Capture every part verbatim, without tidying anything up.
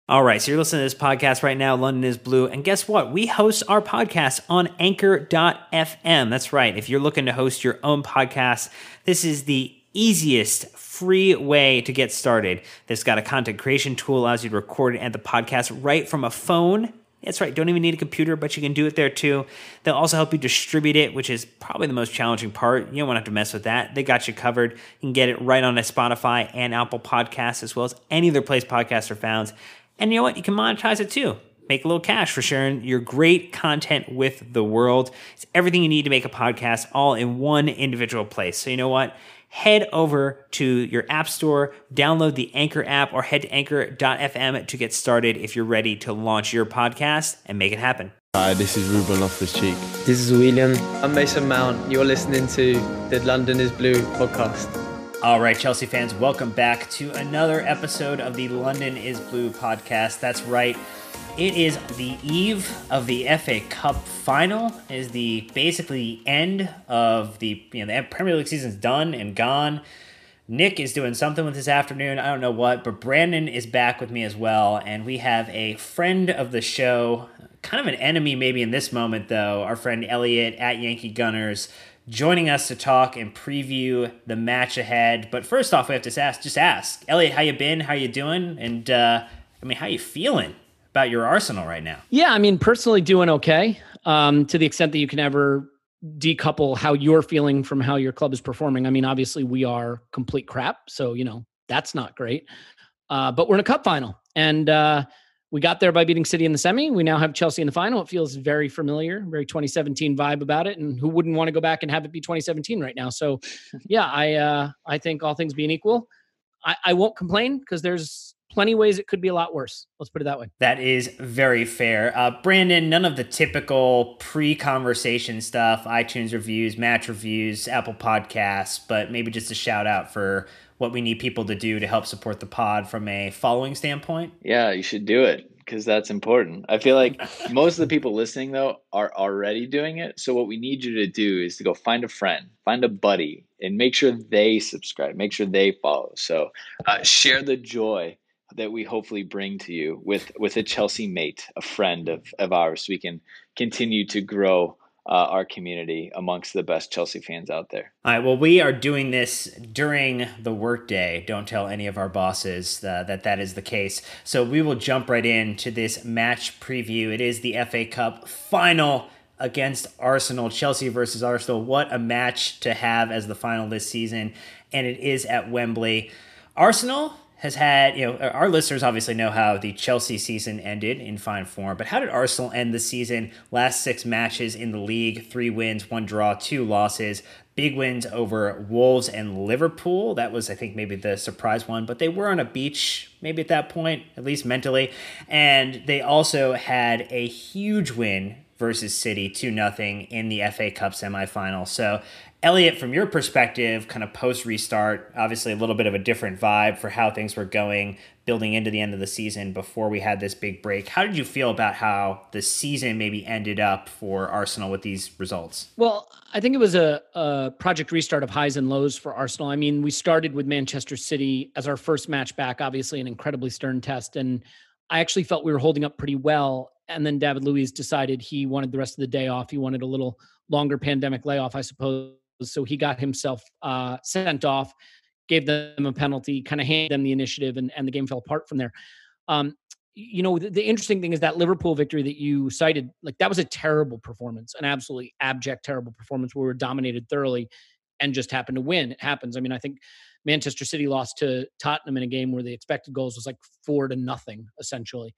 All right, so you're listening to this podcast right now, London is Blue, and guess what? We host our podcast on anchor dot f m. That's right. If you're looking to host your own podcast, this is the easiest free way to get started. This got a content creation tool, allows you to record and add the podcast right from a phone. That's right, don't even need a computer, but you can do it there too. They'll also help you distribute it, which is probably the most challenging part. You don't want to have to mess with that. They got you covered. You can get it right on a Spotify and Apple Podcasts, as well as any other place podcasts are found. And you know what? You can monetize it too. Make a little cash for sharing your great content with the world. It's everything you need to make a podcast all in one individual place. So you know what? Head over to your app store, download the Anchor app, or head to anchor dot f m to get started if you're ready to launch your podcast and make it happen. Hi, this is Ruben Loftus-Cheek. This is William. I'm Mason Mount. You're listening to the London is Blue podcast. All right, Chelsea fans, welcome back to another episode of the London is Blue podcast. That's right. It is the eve of the F A Cup final. It is the basically end of the, you know, the Premier League season's done and gone. Nick is doing something with this afternoon. I don't know what, but Brandon is back with me as well. And we have a friend of the show, kind of an enemy maybe in this moment though, our friend Elliot at Yankee Gunners, joining us to talk and preview the match ahead. But first off, we have to ask, just ask, Elliot, how you been? How you doing? And uh, I mean, how you feeling about your Arsenal right now? Yeah, I mean, personally doing okay, um, to the extent that you can ever decouple how you're feeling from how your club is performing. I mean, obviously we are complete crap, so, you know, that's not great. Uh, but we're in a cup final, and uh, we got there by beating City in the semi. We now have Chelsea in the final. It feels very familiar, very twenty seventeen vibe about it, and who wouldn't want to go back and have it be twenty seventeen right now? So, yeah, I uh, I think all things being equal, I, I won't complain because there's plenty of ways it could be a lot worse. Let's put it that way. That is very fair. Uh, Brandon, none of the typical pre-conversation stuff, iTunes reviews, match reviews, Apple Podcasts, but maybe just a shout out for what we need people to do to help support the pod from a following standpoint. Yeah, you should do it because that's important. I feel like most of the people listening, though, are already doing it. So what we need you to do is to go find a friend, find a buddy, and make sure they subscribe, make sure they follow. So uh, share the joy that we hopefully bring to you with, with a Chelsea mate, a friend of, of ours, so we can continue to grow uh, our community amongst the best Chelsea fans out there. All right, well, we are doing this during the workday. Don't tell any of our bosses uh, that that is the case. So we will jump right into this match preview. It is the F A Cup final against Arsenal, Chelsea versus Arsenal. What a match to have as the final this season, and it is at Wembley. Arsenal has had, you know, our listeners obviously know how the Chelsea season ended in fine form, but how did Arsenal end the season? Last six matches in the league, three wins, one draw, two losses, big wins over Wolves and Liverpool. That was, I think, maybe the surprise one, but they were on a beach maybe at that point, at least mentally. And they also had a huge win versus City, two nothing in the F A Cup semifinal. So, Elliot, from your perspective, kind of post-restart, obviously a little bit of a different vibe for how things were going building into the end of the season before we had this big break. How did you feel about how the season maybe ended up for Arsenal with these results? Well, I think it was a, a project restart of highs and lows for Arsenal. I mean, we started with Manchester City as our first match back, obviously an incredibly stern test, and I actually felt we were holding up pretty well. And then David Luiz decided he wanted the rest of the day off. He wanted a little longer pandemic layoff, I suppose. So he got himself uh, sent off, gave them a penalty, kind of handed them the initiative, and, and the game fell apart from there. Um, you know, the, the interesting thing is that Liverpool victory that you cited, like that was a terrible performance, an absolutely abject, terrible performance where we were dominated thoroughly and just happened to win. It happens. I mean, I think Manchester City lost to Tottenham in a game where the expected goals was like four to nothing, essentially.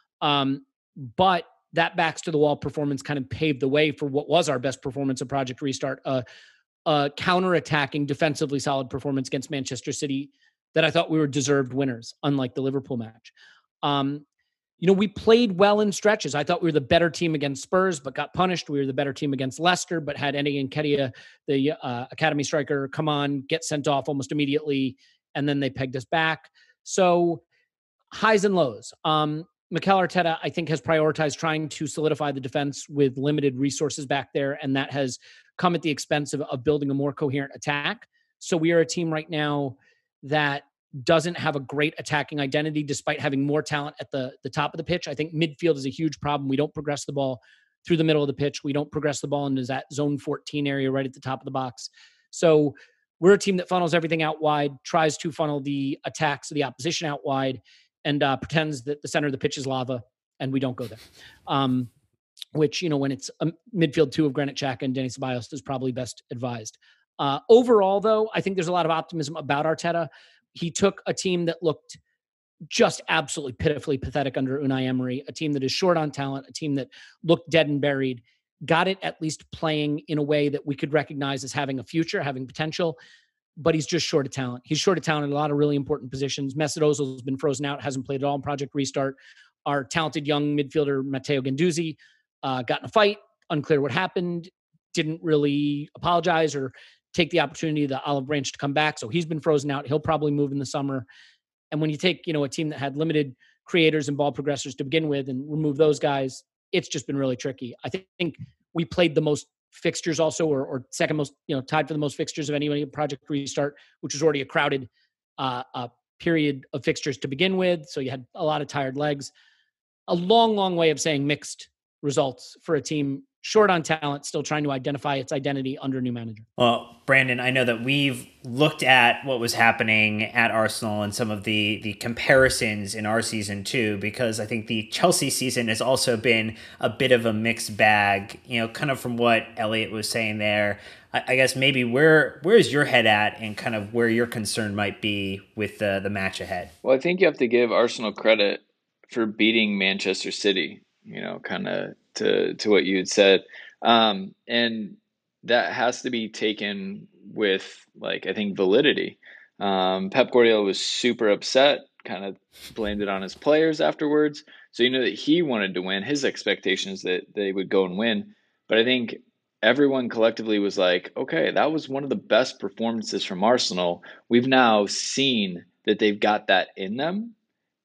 Um, but that backs to the wall performance kind of paved the way for what was our best performance of Project Restart, uh, uh, counter-attacking, defensively solid performance against Manchester City that I thought we were deserved winners, unlike the Liverpool match. Um, you know, we played well in stretches. I thought we were the better team against Spurs, but got punished. We were the better team against Leicester, but had Eddie Nketiah, the uh, academy striker, come on, get sent off almost immediately, and then they pegged us back. So highs and lows. Um, Mikel Arteta, I think, has prioritized trying to solidify the defense with limited resources back there, and that has come at the expense of, of building a more coherent attack. So we are a team right now that doesn't have a great attacking identity despite having more talent at the, the top of the pitch. I think midfield is a huge problem. We don't progress the ball through the middle of the pitch. We don't progress the ball into that zone fourteen area right at the top of the box. So we're a team that funnels everything out wide, tries to funnel the attacks of the opposition out wide, and uh, pretends that the center of the pitch is lava, and we don't go there. Um, which, you know, when it's a midfield two of Granit Xhaka and Denny Ceballos is probably best advised. Uh, overall, though, I think there's a lot of optimism about Arteta. He took a team that looked just absolutely pitifully pathetic under Unai Emery, a team that is short on talent, a team that looked dead and buried, got it at least playing in a way that we could recognize as having a future, having potential, but he's just short of talent. He's short of talent in a lot of really important positions. Mesut Ozil's been frozen out, hasn't played at all in Project Restart. Our talented young midfielder, Matteo Guendouzi, uh, got in a fight, unclear what happened, didn't really apologize or take the opportunity of the olive branch to come back. So he's been frozen out. He'll probably move in the summer. And when you take, you know, a team that had limited creators and ball progressors to begin with and remove those guys, it's just been really tricky. I think we played the most fixtures also, or, or second most, you know, tied for the most fixtures of anybody in Project Restart, which was already a crowded uh, uh, period of fixtures to begin with. So you had a lot of tired legs. A long, long way of saying mixed results for a team short on talent, still trying to identify its identity under a new manager. Well, Brandon, I know that we've looked at what was happening at Arsenal and some of the the comparisons in our season too, because I think the Chelsea season has also been a bit of a mixed bag, you know, kind of from what Elliot was saying there. I, I guess maybe where where's your head at and kind of where your concern might be with the, the match ahead? Well, I think you have to give Arsenal credit for beating Manchester City, you know, kind of to, to what you had said. Um, and that has to be taken with, like, I think validity. Um, Pep Guardiola was super upset, kind of blamed it on his players afterwards. So you know that he wanted to win. His expectations that they would go and win. But I think everyone collectively was like, okay, that was one of the best performances from Arsenal. We've now seen that they've got that in them.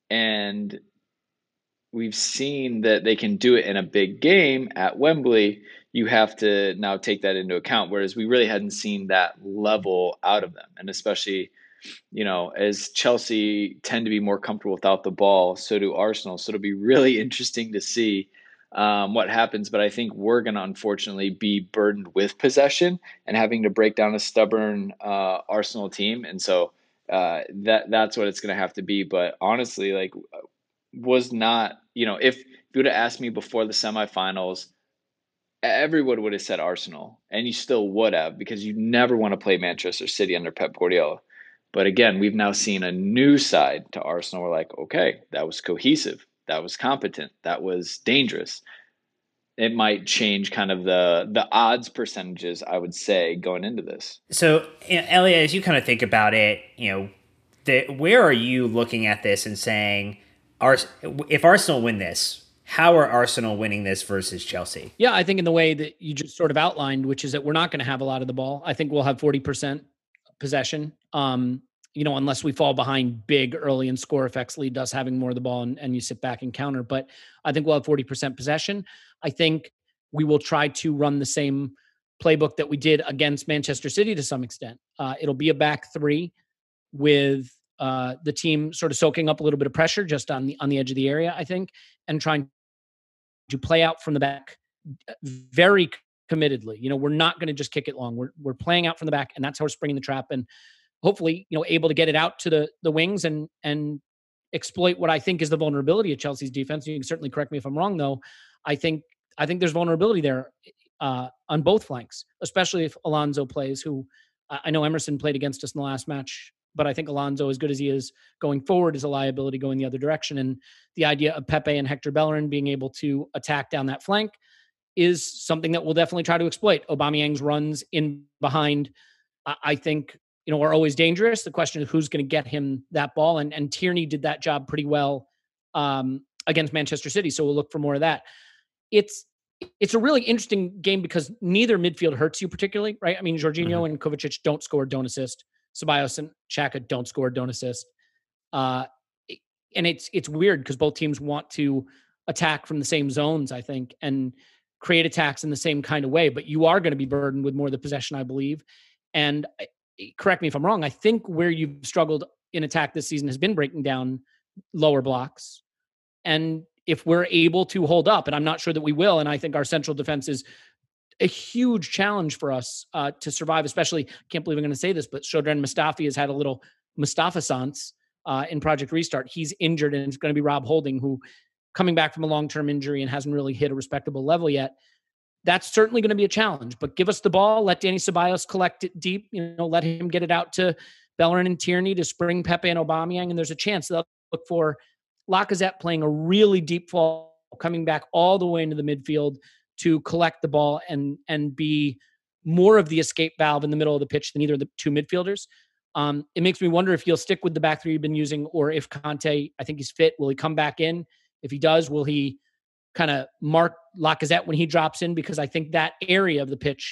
And we've seen that they can do it in a big game at Wembley. You have to now take that into account, whereas we really hadn't seen that level out of them. And especially, you know, as Chelsea tend to be more comfortable without the ball, so do Arsenal. So it'll be really interesting to see um, what happens. But I think we're going to unfortunately be burdened with possession and having to break down a stubborn uh, Arsenal team. And so uh, that that's what it's going to have to be. But honestly, like, was not, you know, if you would have asked me before the semifinals, everyone would have said Arsenal, and you still would have, because you never want to play Manchester City under Pep Guardiola. But again, we've now seen a new side to Arsenal. We're like, okay, that was cohesive, that was competent, that was dangerous. It might change kind of the the odds percentages, I would say, going into this. So, you know, Elliot, as you kind of think about it, you know, the, where are you looking at this and saying, if Arsenal win this, how are Arsenal winning this versus Chelsea? Yeah, I think in the way that you just sort of outlined, which is that we're not going to have a lot of the ball. I think we'll have forty percent possession, um, you know, unless we fall behind big early and score effects lead us having more of the ball and, and you sit back and counter. But I think we'll have forty percent possession. I think we will try to run the same playbook that we did against Manchester City to some extent. Uh, it'll be a back three with Uh, the team sort of soaking up a little bit of pressure just on the on the edge of the area, I think, and trying to play out from the back very committedly. You know, we're not going to just kick it long. We're we're playing out from the back, and that's how we're springing the trap, and hopefully, you know, able to get it out to the the wings and and exploit what I think is the vulnerability of Chelsea's defense. You can certainly correct me if I'm wrong, though. I think I think there's vulnerability there uh, on both flanks, especially if Alonso plays. Who I know Emerson played against us in the last match, but I think Alonso, as good as he is going forward, is a liability going the other direction. And the idea of Pepe and Hector Bellerin being able to attack down that flank is something that we'll definitely try to exploit. Aubameyang's runs in behind, I think, you know, are always dangerous. The question is who's going to get him that ball. And, and Tierney did that job pretty well um, against Manchester City. So we'll look for more of that. It's, it's a really interesting game because neither midfield hurts you particularly, right? I mean, Jorginho mm-hmm. and Kovacic don't score, don't assist. Ceballos and Xhaka don't score, don't assist. Uh, and it's it's weird because both teams want to attack from the same zones, I think, and create attacks in the same kind of way. But you are going to be burdened with more of the possession, I believe. And correct me if I'm wrong, I think where you've struggled in attack this season has been breaking down lower blocks. And if we're able to hold up, and I'm not sure that we will, and I think our central defense is a huge challenge for us uh, to survive, especially, I can't believe I'm going to say this, but Shkodran Mustafi has had a little Mustafa-sance uh, in Project Restart. He's injured, and it's going to be Rob Holding, who coming back from a long-term injury and hasn't really hit a respectable level yet. That's certainly going to be a challenge, but give us the ball, let Danny Ceballos collect it deep, you know, let him get it out to Bellerin and Tierney to spring Pepe and Aubameyang, and there's a chance they'll look for Lacazette playing a really deep ball, coming back all the way into the midfield to collect the ball and and be more of the escape valve in the middle of the pitch than either of the two midfielders. Um, it makes me wonder if he'll stick with the back three you've been using, or if Conte, I think he's fit, will he come back in? If he does, will he kind of mark Lacazette when he drops in? Because I think that area of the pitch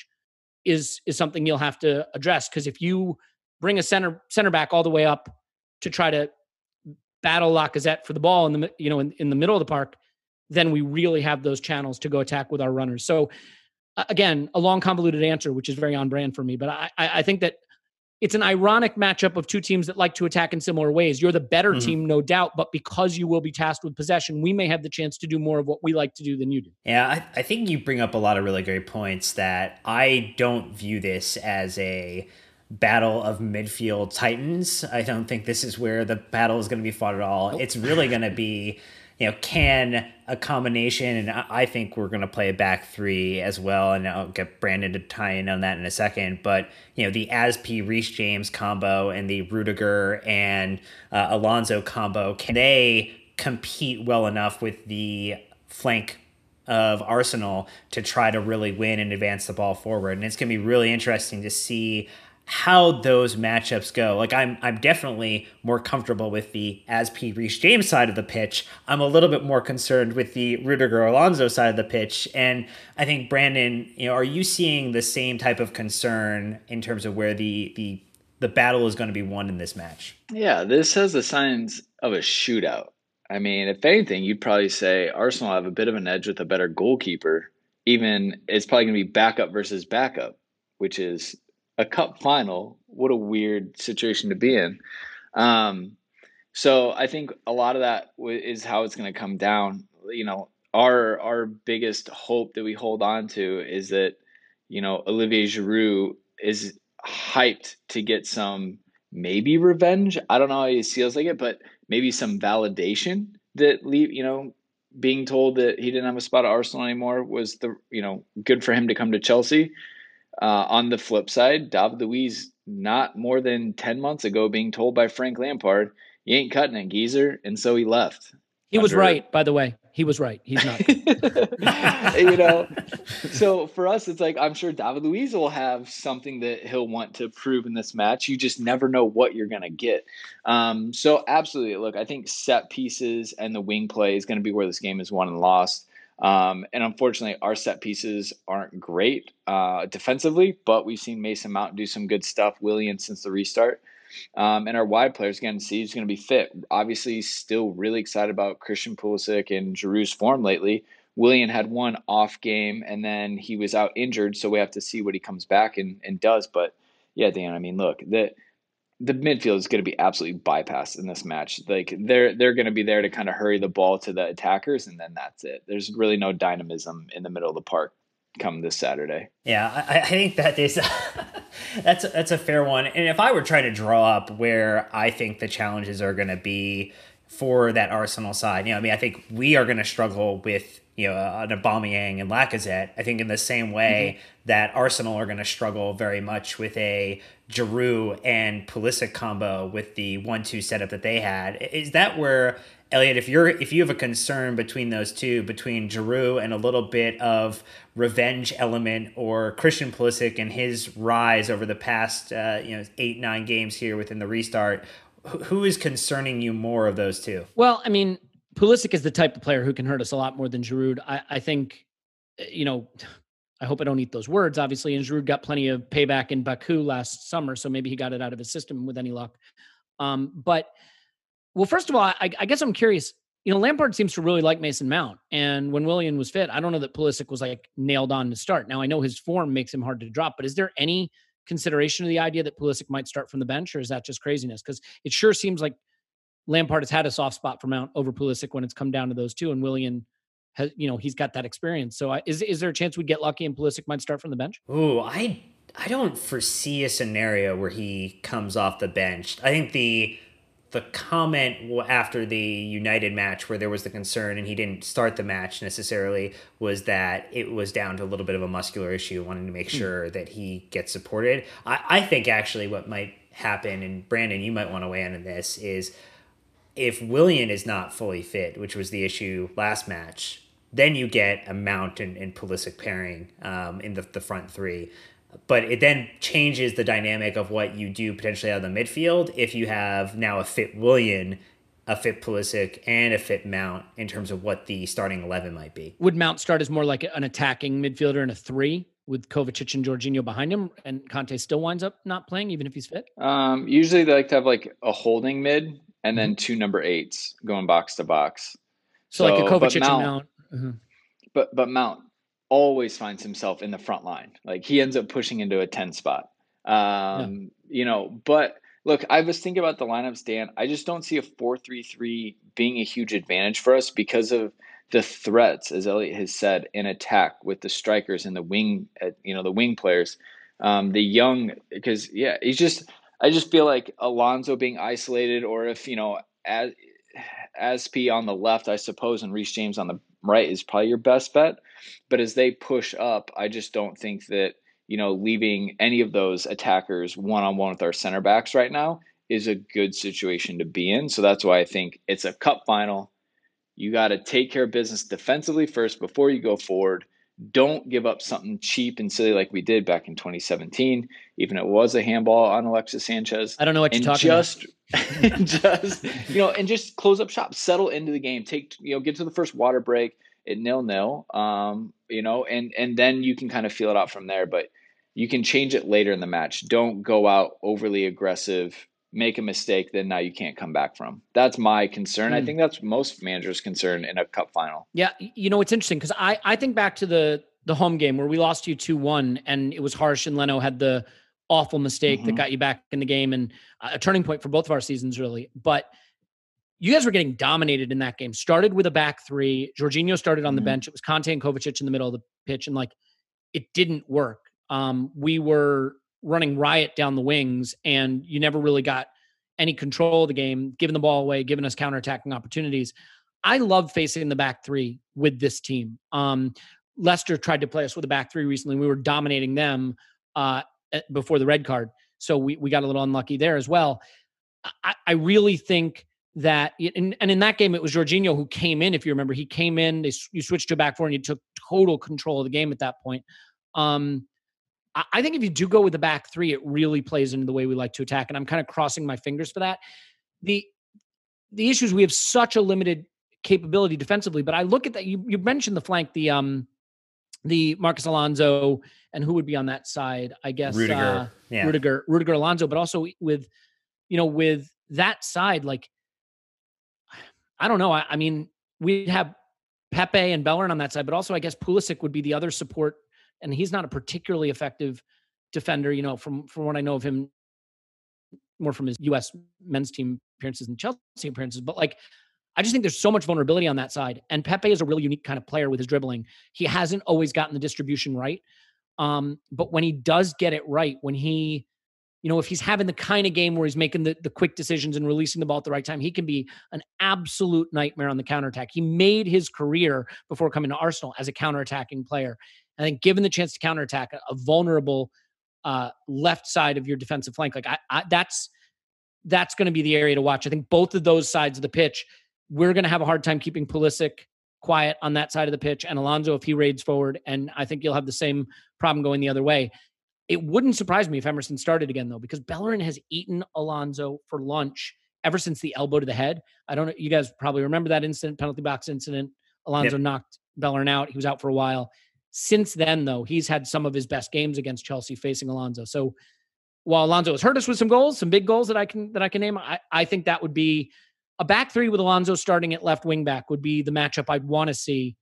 is is something you'll have to address. Because if you bring a center center back all the way up to try to battle Lacazette for the ball in the you know in, in the middle of the park, then we really have those channels to go attack with our runners. So uh, again, a long convoluted answer, which is very on brand for me. But I, I think that it's an ironic matchup of two teams that like to attack in similar ways. You're the better mm-hmm. team, no doubt, but because you will be tasked with possession, we may have the chance to do more of what we like to do than you do. Yeah, I, I think you bring up a lot of really great points that I don't view this as a battle of midfield titans. I don't think this is where the battle is going to be fought at all. Nope. It's really going to be, you know, can a combination, and I think we're going to play a back three as well, and I'll get Brandon to tie in on that in a second, but, you know, the Aspi Reece James combo and the Rudiger and uh, Alonso combo, can they compete well enough with the flank of Arsenal to try to really win and advance the ball forward? And it's going to be really interesting to see how those matchups go. Like I'm I'm definitely more comfortable with the Aspi Reece James side of the pitch. I'm a little bit more concerned with the Rudiger Alonso side of the pitch. And I think, Brandon, you know, are you seeing the same type of concern in terms of where the the the battle is going to be won in this match? Yeah, this has the signs of a shootout. I mean, if anything, you'd probably say Arsenal have a bit of an edge with a better goalkeeper. Even it's probably going to be backup versus backup, which is a cup final. What a weird situation to be in. Um, so I think a lot of that w- is how it's going to come down. You know, our our biggest hope that we hold on to is that, you know, Olivier Giroud is hyped to get some maybe revenge. I don't know how he feels like it, but maybe some validation that, you know, being told that he didn't have a spot at Arsenal anymore was the, you know, good for him to come to Chelsea. Uh, on the flip side, David Luiz, not more than ten months ago, being told by Frank Lampard, you ain't cutting it, geezer. And so he left. He was right, by the way. He was right. He's not. You know, so for us, it's like, I'm sure David Luiz will have something that he'll want to prove in this match. You just never know what you're going to get. Um, so absolutely. Look, I think set pieces and the wing play is going to be where this game is won and lost. Um, and unfortunately, our set pieces aren't great uh, defensively, but we've seen Mason Mount do some good stuff, Willian, since the restart. Um, and our wide players, again, see who's going to be fit. Obviously, still really excited about Christian Pulisic and Giroud's form lately. Willian had one off game, and then he was out injured, so we have to see what he comes back and, and does. But, yeah, Dan, I mean, look, the the midfield is going to be absolutely bypassed in this match. Like they're they're going to be there to kind of hurry the ball to the attackers, and then that's it. There's really no dynamism in the middle of the park come this Saturday. Yeah, I, I think that is that's that's a fair one. And if I were trying to draw up where I think the challenges are going to be for that Arsenal side, you know, I mean, I think we are going to struggle with, you know, an Aubameyang and Lacazette. I think in the same way mm-hmm. that Arsenal are going to struggle very much with a Giroud and Pulisic combo with the one two setup that they had. Is that where, Elliot, if you're if you have a concern between those two, between Giroud and a little bit of revenge element, or Christian Pulisic and his rise over the past uh, you know eight nine games here within the restart, who is concerning you more of those two? Well, I mean, Pulisic is the type of player who can hurt us a lot more than Giroud. I, I think, you know, I hope I don't eat those words, obviously, and Giroud got plenty of payback in Baku last summer, so maybe he got it out of his system with any luck. Um, but, well, first of all, I, I guess I'm curious. You know, Lampard seems to really like Mason Mount, and when Willian was fit, I don't know that Pulisic was, like, nailed on to start. Now, I know his form makes him hard to drop, but is there any consideration of the idea that Pulisic might start from the bench, or is that just craziness? Because it sure seems like Lampard has had a soft spot for Mount over Pulisic when it's come down to those two, and Willian has, you know, he's got that experience. So, I, is is there a chance we get lucky and Pulisic might start from the bench? Ooh, I I don't foresee a scenario where he comes off the bench. I think the the comment after the United match where there was the concern and he didn't start the match necessarily was that it was down to a little bit of a muscular issue, wanting to make sure that he gets supported. I, I think actually what might happen, and Brandon, you might want to weigh in on this, is if Willian is not fully fit, which was the issue last match, then you get a Mount and, and Pulisic pairing um, in the, the front three. But it then changes the dynamic of what you do potentially out of the midfield if you have now a fit Willian, a fit Pulisic, and a fit Mount in terms of what the starting eleven might be. Would Mount start as more like an attacking midfielder in a three with Kovacic and Jorginho behind him, and Conte still winds up not playing even if he's fit? Um, usually they like to have like a holding mid and then two number eights going box to box. So, so like a Kovacic Mount, and Mount. Mm-hmm. But but Mount always finds himself in the front line. Like he ends up pushing into a ten spot. Um, yeah. You know, but look, I was thinking about the lineups, Dan. I just don't see a four three three being a huge advantage for us because of the threats, as Elliot has said, in attack with the strikers and the wing, you know, the wing players, um, the young, because yeah, he's just, I just feel like Alonso being isolated, or if, you know, as, Aspi on the left, I suppose, and Reece James on the right is probably your best bet. But as they push up, I just don't think that, you know, leaving any of those attackers one-on-one with our center backs right now is a good situation to be in. So that's why I think it's a cup final. You got to take care of business defensively first before you go forward. Don't give up something cheap and silly like we did back in twenty seventeen, even if it was a handball on Alexis Sanchez. I don't know what you're and talking just, about. just, you know, and just close up shop, settle into the game, take, you know, get to the first water break at nil nil, um, you know, and, and then you can kind of feel it out from there, but you can change it later in the match. Don't go out overly aggressive, make a mistake, then now you can't come back from. That's my concern. Mm. I think that's most managers' concern in a cup final. Yeah. You know, it's interesting because I, I think back to the the home game where we lost you two one and it was harsh and Leno had the awful mistake mm-hmm. that got you back in the game and a turning point for both of our seasons, really. But you guys were getting dominated in that game. Started with a back three. Jorginho started on mm-hmm. the bench. It was Conte and Kovacic in the middle of the pitch, and like it didn't work. Um, we were running riot down the wings, and you never really got any control of the game, giving the ball away, giving us counterattacking opportunities. I love facing the back three with this team. Um, Leicester tried to play us with a back three recently. We were dominating them uh, before the red card, so we we got a little unlucky there as well. I, I really think that, and, and in that game, it was Jorginho who came in. If you remember, he came in, they, you switched to a back four and you took total control of the game at that point. Um, I, I think if you do go with the back three, it really plays into the way we like to attack. And I'm kind of crossing my fingers for that. The, the issue is we have such a limited capability defensively, but I look at that. You, you mentioned the flank, the, um, the Marcus Alonso, and who would be on that side? I guess, Rudiger, uh, yeah. Rudiger, Rudiger Alonso, but also with, you know, with that side, like, I don't know. I, I mean, we'd have Pepe and Bellerin on that side, but also I guess Pulisic would be the other support, and he's not a particularly effective defender, you know, from, from what I know of him, more from his U S men's team appearances and Chelsea appearances. But like, I just think there's so much vulnerability on that side. And Pepe is a really unique kind of player with his dribbling. He hasn't always gotten the distribution right. Um, but when he does get it right, when he, you know, if he's having the kind of game where he's making the, the quick decisions and releasing the ball at the right time, he can be an absolute nightmare on the counterattack. He made his career before coming to Arsenal as a counterattacking player. I think given the chance to counterattack a, a vulnerable uh, left side of your defensive flank, like I, I, that's, that's going to be the area to watch. I think both of those sides of the pitch, we're going to have a hard time keeping Pulisic quiet on that side of the pitch and Alonso if he raids forward. And I think you'll have the same problem going the other way. It wouldn't surprise me if Emerson started again, though, because Bellerin has eaten Alonso for lunch ever since the elbow to the head. I don't know. You guys probably remember that incident, penalty box incident. Alonso yep. knocked Bellerin out. He was out for a while. Since then, though, he's had some of his best games against Chelsea facing Alonso. So while Alonso has hurt us with some goals, some big goals that I can that I can name, I, I think that would be a back three with Alonso starting at left wing back would be the matchup I'd want to see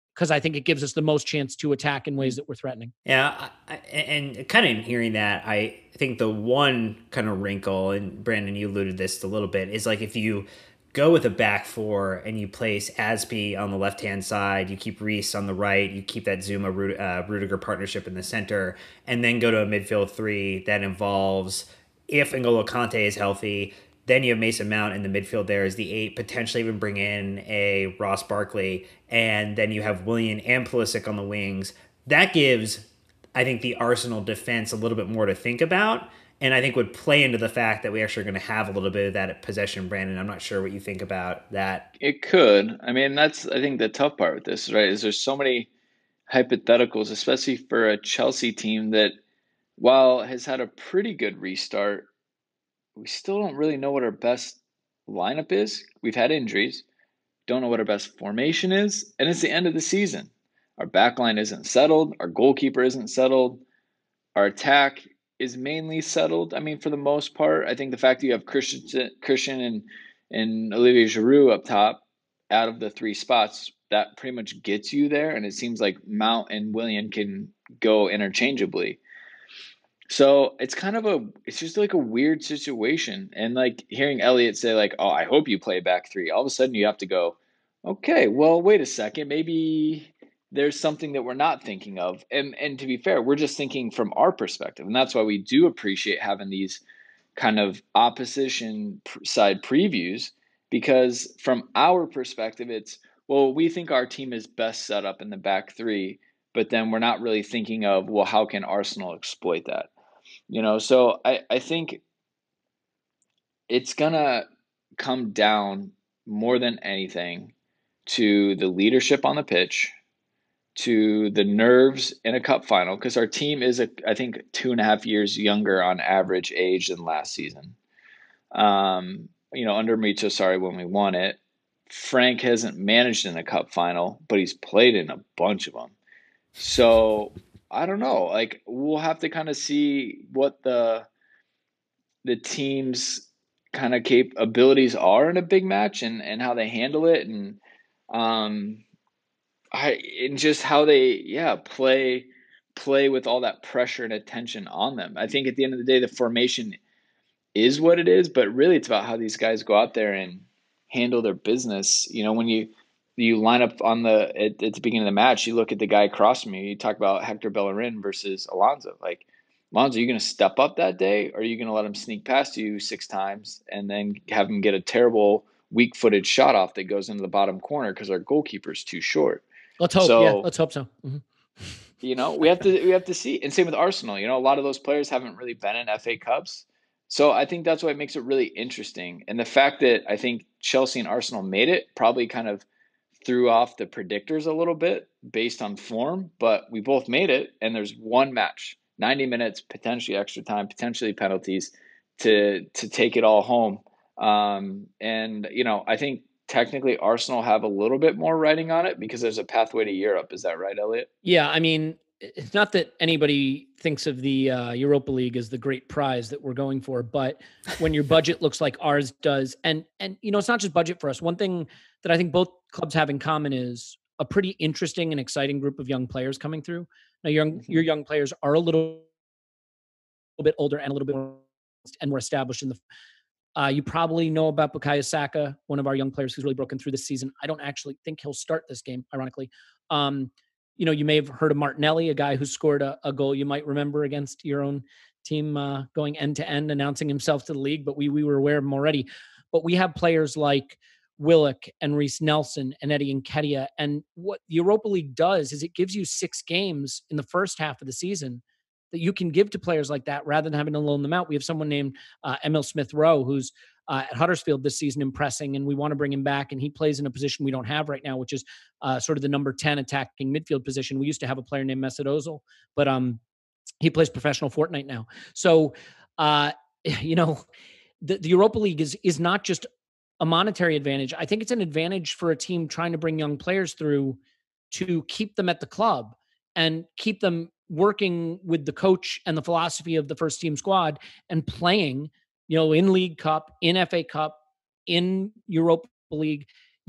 because I think it gives us the most chance to attack in ways that we're threatening. Yeah, I, and kind of hearing that, I think the one kind of wrinkle, and Brandon, you alluded to this a little bit, is like if you go with a back four and you place Aspi on the left-hand side, you keep Reese on the right, you keep that Zuma uh, Rudiger partnership in the center, and then go to a midfield three that involves, if N'Golo Kante is healthy, then you have Mason Mount in the midfield there as the eight, potentially even bring in a Ross Barkley, and then you have Willian and Pulisic on the wings. That gives, I think, the Arsenal defense a little bit more to think about, and I think would play into the fact that we actually are going to have a little bit of that possession. Brandon, I'm not sure what you think about that. It could. I mean, that's, I think, the tough part with this, right, is there's so many hypotheticals, especially for a Chelsea team that, while has had a pretty good restart, we still don't really know what our best lineup is. We've had injuries, don't know what our best formation is, and it's the end of the season. Our backline isn't settled. Our goalkeeper isn't settled. Our attack is mainly settled. I mean, for the most part, I think the fact that you have Christian, Christian and, and Olivier Giroud up top out of the three spots, that pretty much gets you there. And it seems like Mount and Willian can go interchangeably. So it's kind of a, it's just like a weird situation. And like hearing Elliot say like, oh, I hope you play back three. All of a sudden you have to go, okay, well, wait a second. Maybe there's something that we're not thinking of. And and to be fair, we're just thinking from our perspective. And that's why we do appreciate having these kind of opposition side previews, because from our perspective, it's, well, we think our team is best set up in the back three, but then we're not really thinking of, well, how can Arsenal exploit that? You know, so I, I think it's going to come down more than anything to the leadership on the pitch, to the nerves in a cup final, because our team is, a, I think, two and a half years younger on average age than last season. Um, you know, under Maurizio Sarri when we won it, Frank hasn't managed in a cup final, but he's played in a bunch of them. So I don't know. Like, we'll have to kind of see what the the team's kind of capabilities are in a big match, and, and how they handle it, and um, I and just how they yeah play play with all that pressure and attention on them. I think at the end of the day, the formation is what it is, but really it's about how these guys go out there and handle their business. You know, when you you line up on the at, at the beginning of the match, you look at the guy across from you, you talk about Hector Bellerin versus Alonso. Like, Alonso, are you going to step up that day, or are you going to let him sneak past you six times and then have him get a terrible weak-footed shot off that goes into the bottom corner because our goalkeeper's too short? Let's hope. So, yeah, let's hope so. Mm-hmm. You know, we have to we have to see. And same with Arsenal. You know, a lot of those players haven't really been in F A Cups. So I think that's what makes it really interesting. And the fact that I think Chelsea and Arsenal made it probably kind of threw off the predictors a little bit based on form, but we both made it, and there's one match, ninety minutes, potentially extra time, potentially penalties to to take it all home. Um, and, you know, I think technically Arsenal have a little bit more writing on it because there's a pathway to Europe. Is that right, Elliot? Yeah, I mean, it's not that anybody thinks of the uh, Europa League as the great prize that we're going for, but when your budget looks like ours does, and and you know, it's not just budget for us. One thing that I think both clubs have in common is a pretty interesting and exciting group of young players coming through. Now, your Mm-hmm. your young players are a little, little bit older and a little bit more and more established in the. Uh, you probably know about Bukayo Saka, one of our young players who's really broken through this season. I don't actually think he'll start this game, ironically. Um, you know, you may have heard of Martinelli, a guy who scored a, a goal you might remember against your own team, uh, going end to end, announcing himself to the league, but we we were aware of him already. But we have players like Willock and Reece Nelson and Eddie Nketiah. And what the Europa League does is it gives you six games in the first half of the season that you can give to players like that rather than having to loan them out. We have someone named uh, Emil Smith-Rowe who's uh, at Huddersfield this season impressing, and we want to bring him back. And he plays in a position we don't have right now, which is uh, sort of the number ten attacking midfield position. We used to have a player named Mesut Ozil, but um, he plays professional Fortnite now. So, uh, you know, the, the Europa League is is not just a monetary advantage. I think it's an advantage for a team trying to bring young players through to keep them at the club and keep them working with the coach and the philosophy of the first team squad and playing, you know, in League Cup, in F A Cup, in Europa League.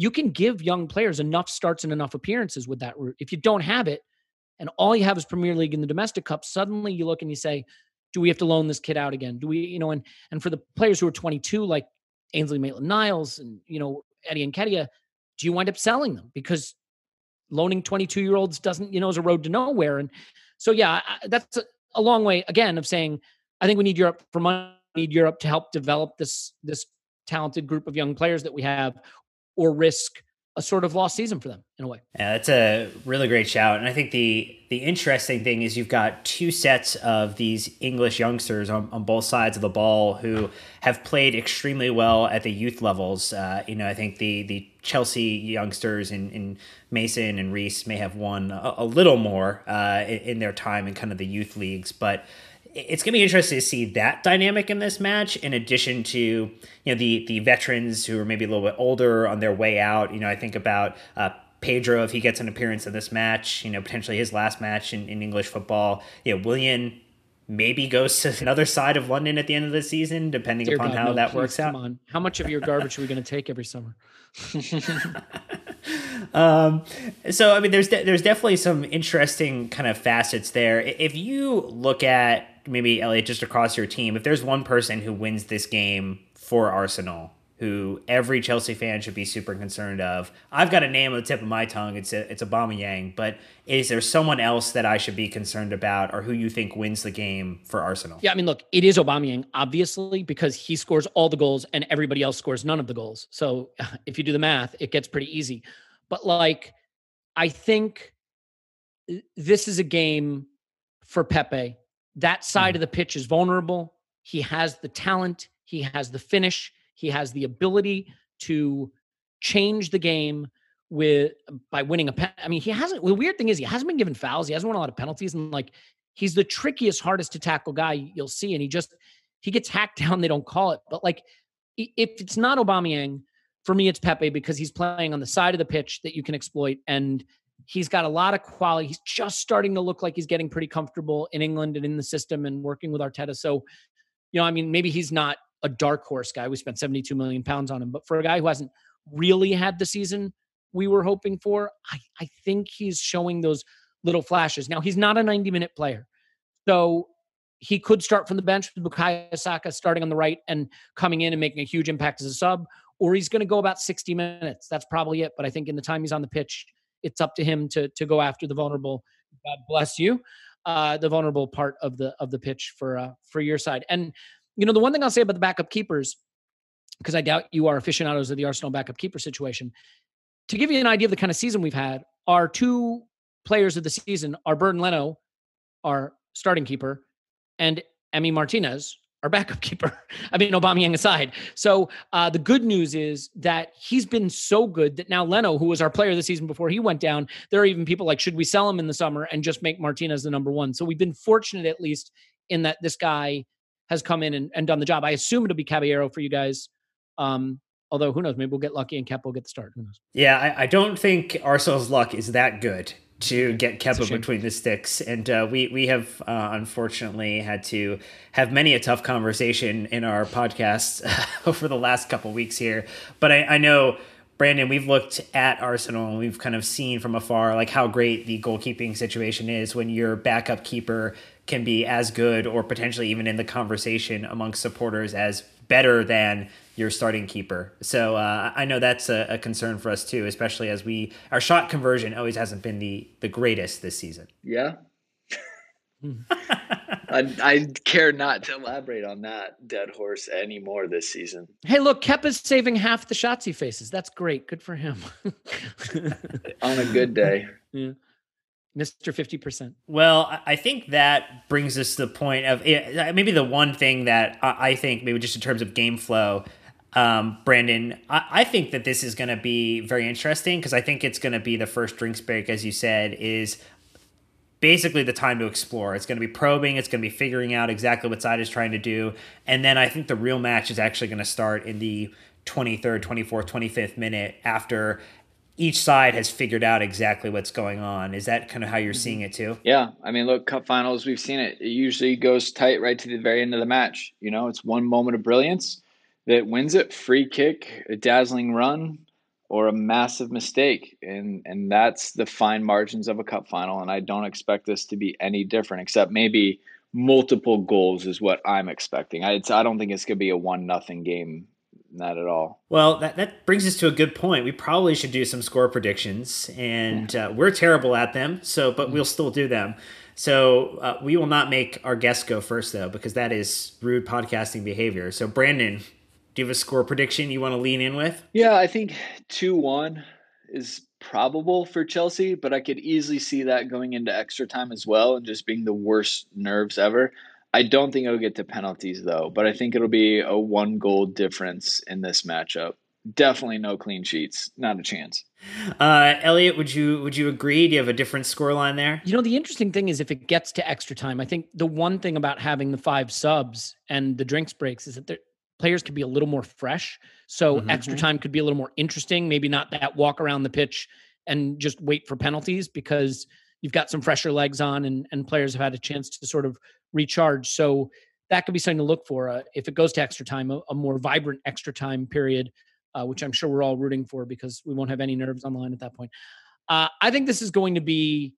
you can give young players enough starts and enough appearances with that route. If you don't have it, and all you have is Premier League and the domestic cup, suddenly you look and you say, do we have to loan this kid out again? Do we, you know, and and for the players who are twenty-two, like Ainsley Maitland-Niles and, you know, Eddie Nketiah, do you wind up selling them? Because loaning twenty-two-year-olds doesn't, you know, is a road to nowhere. And so, yeah, I, that's a, a long way, again, of saying, I think we need Europe for money, we need Europe to help develop this, this talented group of young players that we have, or risk a sort of lost season for them in a way. Yeah, that's a really great shout. And I think the the interesting thing is you've got two sets of these English youngsters on, on both sides of the ball who have played extremely well at the youth levels. Uh, you know, I think the the Chelsea youngsters in, in Mason and Reece may have won a, a little more uh, in, in their time in kind of the youth leagues, but it's going to be interesting to see that dynamic in this match, in addition to, you know, the the veterans who are maybe a little bit older on their way out. You know, I think about uh, Pedro, if he gets an appearance in this match, you know, potentially his last match in, in English football. You know, Willian maybe goes to another side of London at the end of the season, depending Dear upon God, how no, that please, works out. Come on. How much of your garbage are we going to take every summer? um, so, I mean, there's de- there's definitely some interesting kind of facets there. If you look at maybe, Elliot, just across your team, if there's one person who wins this game for Arsenal, who every Chelsea fan should be super concerned of, I've got a name on the tip of my tongue. It's a, it's Aubameyang, but is there someone else that I should be concerned about, or who you think wins the game for Arsenal? Yeah, I mean, look, it is Aubameyang, obviously, because he scores all the goals and everybody else scores none of the goals. So if you do the math, it gets pretty easy. But like, I think this is a game for Pepe. That side mm. of the pitch is vulnerable. He has the talent. He has the finish. He has the ability to change the game with by winning a pen. I mean, he hasn't. Well, the weird thing is he hasn't been given fouls. He hasn't won a lot of penalties, and like he's the trickiest, hardest to tackle guy you'll see. And he just he gets hacked down. They don't call it. But like, if it's not Aubameyang, for me, it's Pepe, because he's playing on the side of the pitch that you can exploit, and he's got a lot of quality. He's just starting to look like he's getting pretty comfortable in England and in the system and working with Arteta. So, you know, I mean, maybe he's not a dark horse guy. We spent seventy-two million pounds on him, but for a guy who hasn't really had the season we were hoping for, I, I think he's showing those little flashes. Now, he's not a ninety minute player. So he could start from the bench with Bukayo Saka starting on the right and coming in and making a huge impact as a sub, or he's going to go about sixty minutes. That's probably it. But I think in the time he's on the pitch, it's up to him to, to go after the vulnerable, God bless you, uh, the vulnerable part of the, of the pitch for, uh, for your side. And, you know, the one thing I'll say about the backup keepers, because I doubt you are aficionados of the Arsenal backup keeper situation, to give you an idea of the kind of season we've had, our two players of the season are Bernd Leno, our starting keeper, and Emi Martinez, our backup keeper. I mean, Aubameyang aside. So uh, the good news is that he's been so good that now Leno, who was our player of the season before he went down, there are even people like, should we sell him in the summer and just make Martinez the number one? So we've been fortunate, at least, in that this guy has come in and, and done the job. I assume it'll be Caballero for you guys. Um, although, who knows? Maybe we'll get lucky and Kepa will get the start. Who knows? Yeah, I, I don't think Arsenal's luck is that good to get Kepa between the sticks. And uh, we we have uh, unfortunately had to have many a tough conversation in our podcast over the last couple weeks here. But I, I know, Brandon, we've looked at Arsenal and we've kind of seen from afar like how great the goalkeeping situation is when your backup keeper can be as good, or potentially even in the conversation amongst supporters, as better than your starting keeper. So uh, I know that's a, a concern for us too, especially as we our shot conversion always hasn't been the the greatest this season. Yeah. I, I care not to elaborate on that dead horse anymore this season. Hey, look, Kepa's saving half the shots he faces. That's great. Good for him. On a good day. Yeah. Mister fifty percent. Well, I think that brings us to the point of maybe the one thing that I think, maybe just in terms of game flow, um, Brandon, I, I think that this is going to be very interesting, because I think it's going to be the first drinks break, as you said, is basically the time to explore. It's going to be probing. It's going to be figuring out exactly what side is trying to do. And then I think the real match is actually going to start in the twenty-third, twenty-fourth, twenty-fifth minute, after each side has figured out exactly what's going on. Is that kind of how you're seeing it too? Yeah. I mean, look, cup finals, we've seen it. It usually goes tight right to the very end of the match. You know, it's one moment of brilliance that wins it. Free kick, a dazzling run, or a massive mistake. And, and that's the fine margins of a cup final. And I don't expect this to be any different, except maybe multiple goals is what I'm expecting. I, it's, I don't think it's going to be a one nothing game. Not at all. Well, that, that brings us to a good point. We probably should do some score predictions, and uh, we're terrible at them, so but we'll still do them. So uh, we will not make our guests go first, though, because that is rude podcasting behavior. So, Brandon, do you have a score prediction you want to lean in with? Yeah, I think two one is probable for Chelsea, but I could easily see that going into extra time as well and just being the worst nerves ever. I don't think it'll get to penalties, though, but I think it'll be a one-goal difference in this matchup. Definitely no clean sheets. Not a chance. Uh, Elliot, would you would you agree? Do you have a different scoreline there? You know, the interesting thing is if it gets to extra time, I think the one thing about having the five subs and the drinks breaks is that the players could be a little more fresh. So mm-hmm. extra time could be a little more interesting. Maybe not that walk around the pitch and just wait for penalties, because you've got some fresher legs on and, and players have had a chance to sort of recharge. So that could be something to look for. Uh, if it goes to extra time, a, a more vibrant extra time period, uh, which I'm sure we're all rooting for because we won't have any nerves on the line at that point. Uh, I think this is going to be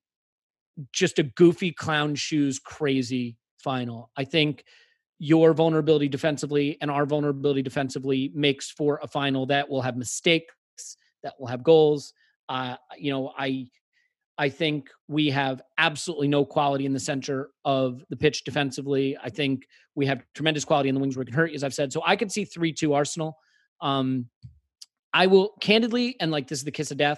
just a goofy clown shoes, crazy final. I think your vulnerability defensively and our vulnerability defensively makes for a final that will have mistakes, that will have goals. Uh, you know, I, I think we have absolutely no quality in the center of the pitch defensively. I think we have tremendous quality in the wings where it can hurt, as I've said. So I could see three two Arsenal. Um, I will candidly, and like this is the kiss of death,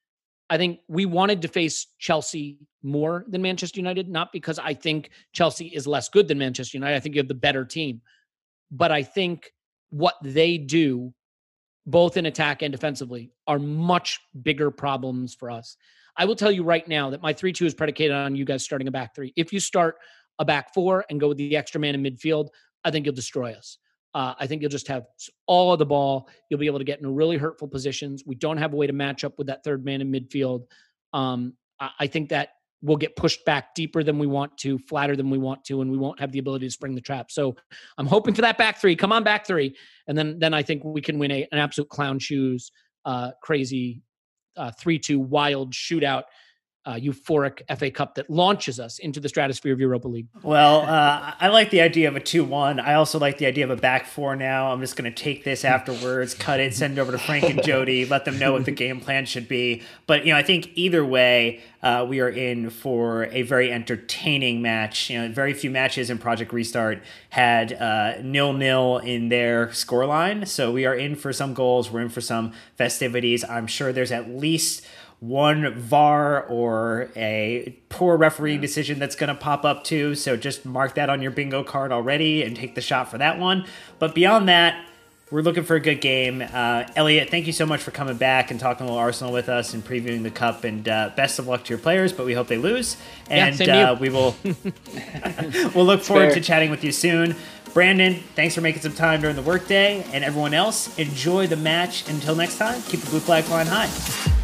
I think we wanted to face Chelsea more than Manchester United, not because I think Chelsea is less good than Manchester United. I think you have the better team. But I think what they do, both in attack and defensively, are much bigger problems for us. I will tell you right now that my three two is predicated on you guys starting a back three. If you start a back four and go with the extra man in midfield, I think you'll destroy us. Uh, I think you'll just have all of the ball. You'll be able to get in really hurtful positions. We don't have a way to match up with that third man in midfield. Um, I, I think that we'll get pushed back deeper than we want to, flatter than we want to, and we won't have the ability to spring the trap. So I'm hoping for that back three. Come on, back three. And then, then I think we can win a, an absolute clown shoes, uh, crazy Uh, three two wild shootout, uh, euphoric F A Cup that launches us into the stratosphere of Europa League. Well, uh, I like the idea of a two one. I also like the idea of a back four now. I'm just going to take this afterwards, cut it, send it over to Frank and Jody, let them know what the game plan should be. But, you know, I think either way, uh, we are in for a very entertaining match. You know, very few matches in Project Restart had uh, nil-nil in their scoreline. So we are in for some goals. We're in for some festivities. I'm sure there's at least one V A R or a poor referee decision that's going to pop up too. So just mark that on your bingo card already and take the shot for that one. But beyond that, we're looking for a good game. Uh, Elliot, thank you so much for coming back and talking a little Arsenal with us and previewing the cup. And uh, best of luck to your players, but we hope they lose. And yeah, uh, we will we'll look forward Fair. to chatting with you soon. Brandon, thanks for making some time during the workday. And everyone else, enjoy the match. Until next time, keep the blue flag flying high.